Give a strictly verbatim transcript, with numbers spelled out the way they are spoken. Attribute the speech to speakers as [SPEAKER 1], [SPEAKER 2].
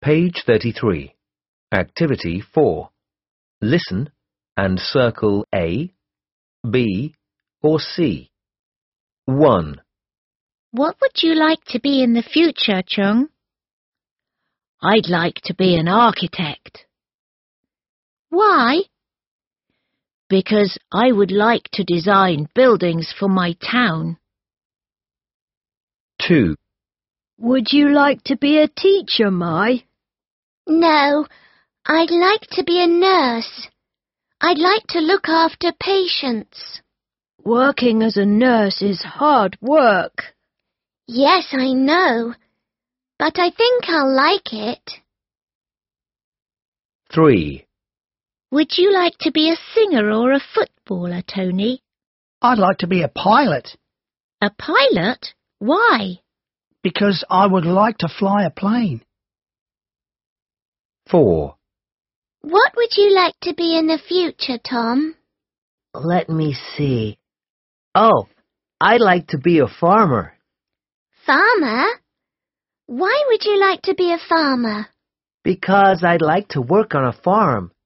[SPEAKER 1] Page thirty-three. Activity four. Listen and circle A, B or C. one.
[SPEAKER 2] What would you like to be in the future, Chung? I'd like to be an architect. Why? Because I would like to design buildings for my town.
[SPEAKER 1] two.
[SPEAKER 3] Would you like to be a teacher, Mai?
[SPEAKER 4] No, I'd like to be a nurse. I'd like to look after patients.
[SPEAKER 3] Working as a nurse is hard work.
[SPEAKER 4] Yes, I know, but I think I'll like it.
[SPEAKER 1] three.
[SPEAKER 2] Would you like to be a singer or a footballer, Tony?
[SPEAKER 5] I'd like to be a pilot,
[SPEAKER 2] A pilot? Why?
[SPEAKER 5] because I would like to fly a plane.
[SPEAKER 1] four.
[SPEAKER 4] What would you like to be in the future, Tom?
[SPEAKER 6] Let me see. Oh, I'd like to be a farmer.
[SPEAKER 4] Farmer? Why would you like to be a farmer?
[SPEAKER 6] Because I'd like to work on a farm